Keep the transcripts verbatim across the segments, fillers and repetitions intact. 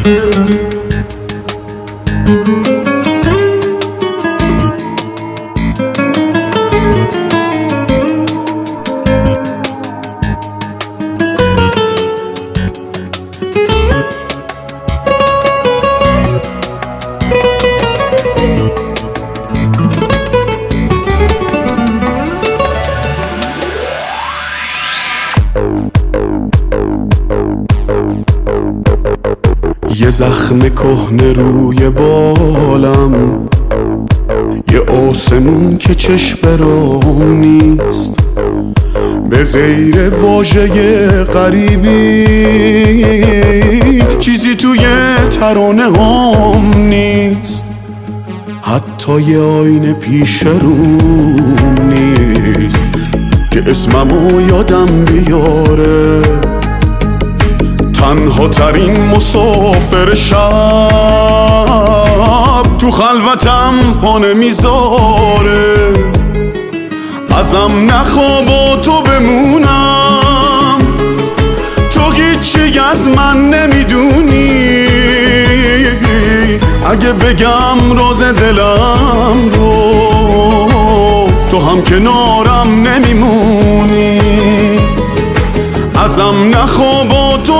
یه زخم کهنه روی بالم، یه آسمون که چشم برام نیست، به غیر واژه غریبی چیزی توی ترانه هام نیست، حتی یه آینه پیش روم نیست که اسممو یادم بیاره. تنها ترین مسافر شب تو خلوتم پا نمیذاره، ازم نخوا با تو بمونم، تو هیچی از من نمیدونی، اگه بگم راز دلم رو تو هم کنارم نمیمونی، ازم نخوا با تو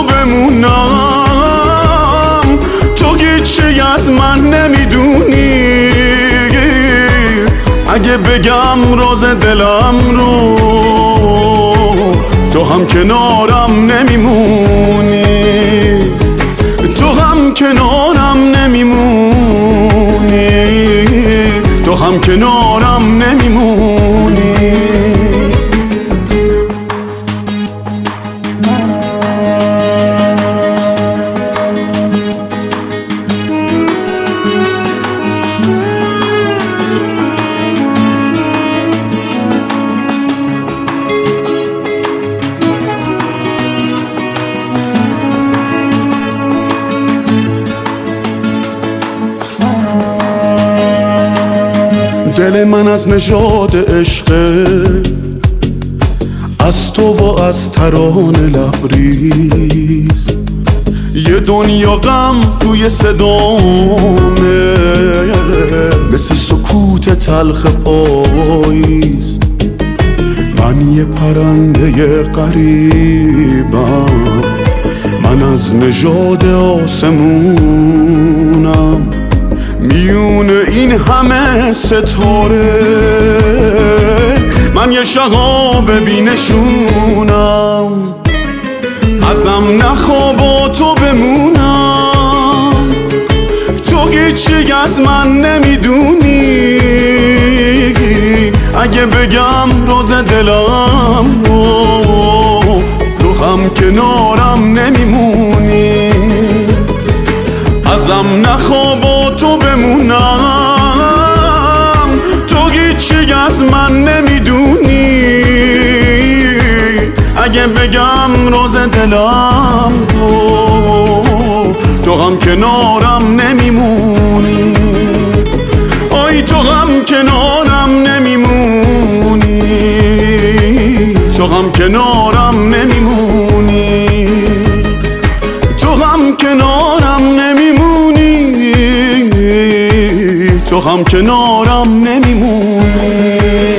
بمونم، تو هیچی از من نمیدونی، اگه بگم راز دلم رو تو هم کنارم نمیمونی، تو هم کنارم نمیمونی، تو هم کنارم نمیمونی. دل من از نژاد عشقه، از تو و از ترانه لبریز، یه دنیا غم توی صدامه، مثل سکوت تلخ پاییز، من یه پرنده غریبم، من از نژاد آسمونم، میون این همه ستاره من یه شهاب بینشونم، ازم نخوا با تو بمونم، تو هیچی از من نمیدونی، اگه بگم راز دلم رو تو هم کنارم نمیمونی، ازم نخوا با تو بمونم، تو هیچی از من نمیدونی، اگه بگم راز دلم رو تو هم کنارم نمیمونی، آی تو هم کنارم نمیمونی، تو هم کنارم نمیمونی، تو هم کنارم نمیمونی، تو هم کنارم نمیمونی.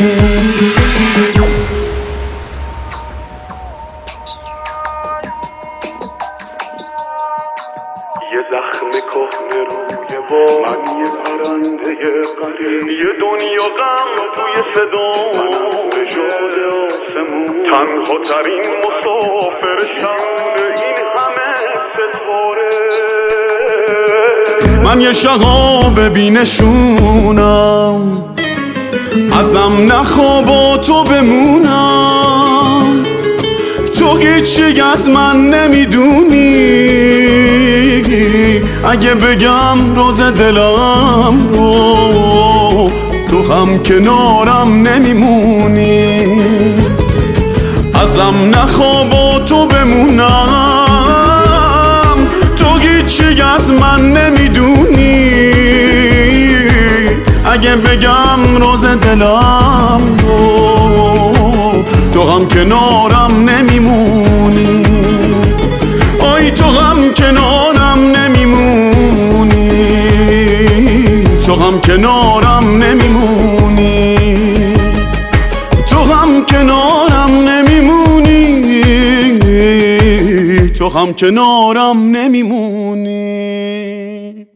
یه زخم کهنه روی بال، من یه پرنده غریب، یه دنیا غم توی صدام، من نژاد آسمون، تنها ترین مسافر شب این همه ستاره، من یه شهاب بینشونم، ازم نخوا با تو بمونم، تو هیچی از من نمیدونی، اگه بگم راز دلم رو تو هم کنارم نمیمونی، ازم نخوا با تو بمونم، تو هیچی از من نمیدونی، اگه بگم راز دلم رو تو هم کنارم نمیمونی، آی تو هم کنارم نمیمونی، هم کنارم نمیمونی، تو هم کنارم نمیمونی، تو هم کنارم نمیمونی.